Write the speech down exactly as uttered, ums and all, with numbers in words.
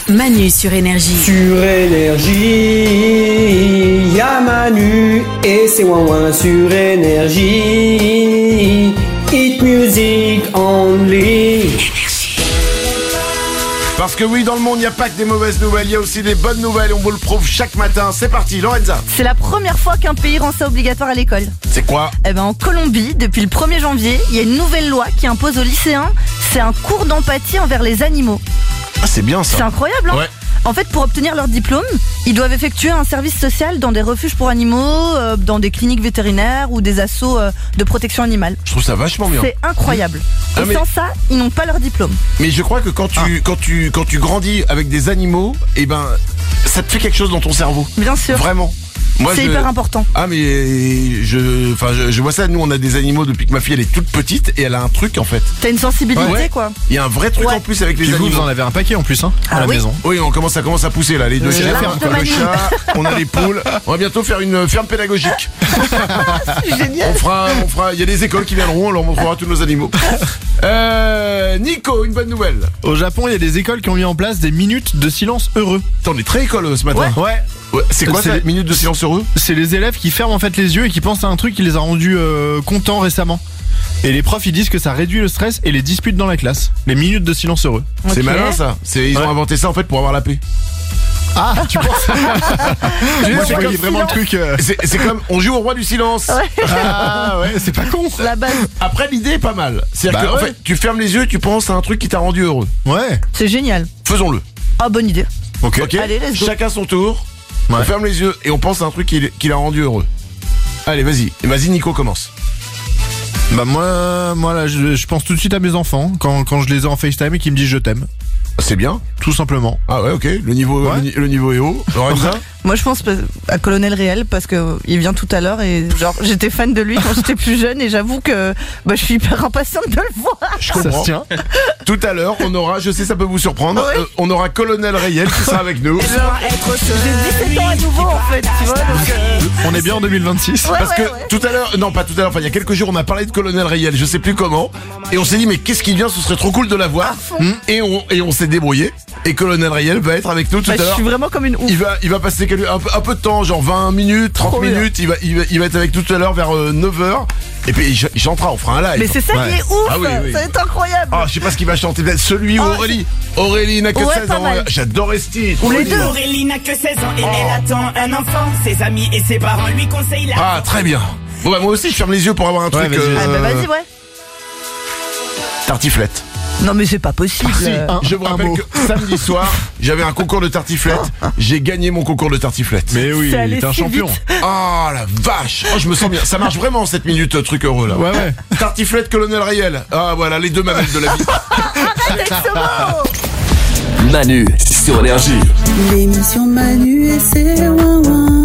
Manu sur Énergie. Sur Énergie, y'a Manu et c'est ouin ouin sur Énergie. Hit music only. Parce que oui, dans le monde, il n'y a pas que des mauvaises nouvelles, il y a aussi des bonnes nouvelles et on vous le prouve chaque matin. C'est parti, Lorenza. C'est la première fois qu'un pays rend ça obligatoire à l'école. C'est quoi ? Eh ben, en Colombie, depuis le premier janvier, il y a une nouvelle loi qui impose aux lycéens, c'est un cours d'empathie envers les animaux. Ah, c'est bien ça. C'est incroyable, hein ? Ouais. En fait, pour obtenir leur diplôme, ils doivent effectuer un service social dans des refuges pour animaux, euh, dans des cliniques vétérinaires ou des assos euh, de protection animale. Je trouve ça vachement bien. C'est incroyable. Ah, Et mais- sans ça, ils n'ont pas leur diplôme. Mais je crois que quand tu, quand tu, quand tu grandis avec des animaux, eh ben, ça te fait quelque chose dans ton cerveau. Bien sûr. Vraiment. Moi, C'est je- hyper important. Ah mais je, enfin je, je vois ça. Nous on a des animaux depuis que ma fille elle est toute petite et elle a un truc en fait. T'as une sensibilité, Ouais. quoi. Il y a un vrai truc Ouais. en plus avec les Puis vous, animaux. vous en avez un paquet en plus, hein, à Ah la oui. maison. Oui, on commence, ça commence à pousser là, les deux Euh, chiens, l'arche de le Manu. chat, on a les poules. On va bientôt faire une ferme pédagogique. Génial. On fera, on fera. Il y a des écoles qui viendront, on leur montrera tous nos animaux. Euh, Nico, une bonne nouvelle. Au Japon, il y a des écoles qui ont mis en place des minutes de silence heureux. Attends, on est très école euh, ce matin. Ouais. Ouais, c'est quoi C'est ça, les- minute de silence heureux? C'est les élèves qui ferment en fait les yeux et qui pensent à un truc qui les a rendus euh, contents récemment. Et les profs ils disent que ça réduit le stress et les disputes dans la classe. Les minutes de silence heureux. C'est Ok. malin ça. C'est, ils ont Ouais. inventé ça en fait pour avoir la paix. Ah, tu penses? Moi c'est je voyais comme vraiment le truc. euh, C'est, c'est comme on joue au roi du silence. Ah ouais, c'est pas con. La base. Après l'idée est pas mal. C'est-à-dire Bah que en ouais. fait, tu fermes les yeux et tu penses à un truc qui t'a rendu heureux. Ouais. C'est génial. Faisons-le. Ah, bonne idée. Ok. Ok. Allez, let's go. Chacun son tour. On Ouais. ferme les yeux et on pense à un truc qui, qui l'a rendu heureux. Allez, vas-y. Et vas-y, Nico, commence. Bah moi, moi là, je, je pense tout de suite à mes enfants quand, quand je les ai en FaceTime et qu'ils me disent je t'aime. C'est bien. Tout simplement. Ah ouais, ok. Le niveau, Ouais. le, ni- le niveau est haut. Lorenza. Moi, je pense à Colonel Réel parce que il vient tout à l'heure et genre j'étais fan de lui quand j'étais plus jeune et j'avoue que bah, je suis hyper impatiente de le voir. Je Ça comprends. se tient. Tout à l'heure, on aura, je sais, ça peut vous surprendre, Ouais. euh, on aura Colonel Rayel qui sera avec nous. J'ai dix-sept ans à nouveau en fait, tu vois. Donc, euh, On est bien en deux mille vingt-six. ouais, Parce ouais, que ouais. tout à l'heure, non pas tout à l'heure, enfin il y a quelques jours, on a parlé de Colonel Rayel, je sais plus comment, et on s'est dit mais qu'est-ce qui vient, ce serait trop cool de la voir. Hmm. Et on et on s'est débrouillé. Et Colonel Rayel va être avec nous tout Bah, à je l'heure. suis vraiment comme une ouf. Il va, il va passer quelques- un, peu- un peu de temps, genre vingt minutes, trente Trop bien. minutes. Il va, il va, il va être avec nous tout à l'heure vers euh, neuf heures. Et puis il, ch- il chantera, on fera un live. Mais c'est ça Ouais. qui est ouf, Ah oui, oui. ça va être incroyable. Ah, je sais pas ce qu'il va chanter. Peut-être celui ou Ah, Aurélie. Aurélie n'a que Ouais, seize pas ans. mal. J'adorais ce titre. Ou les Aurélie. deux. Aurélie n'a que seize ans et elle attend un enfant. Ses amis et ses parents lui conseillent la... Ah, très bien. Bon bah moi aussi, je ferme les yeux pour avoir un Ouais, truc. vas-y, vas-y. Ah bah vas-y, ouais. Tartiflette. Non mais c'est pas possible. Si, Euh, je vous un rappelle mot. que samedi soir, j'avais un concours de tartiflette. J'ai gagné mon concours de tartiflette. Mais oui, C'est allé t'es un si champion. vite. Oh la vache. Oh, je me sens bien. Ça marche vraiment cette minute euh, truc heureux là. Ouais, ouais. Tartiflette Colonel Rayel. Ah voilà, les deux mamelles de la vie. Arrête avec ce mot. Manu sur Énergie. L'émission Manu et c'est ouin ouin.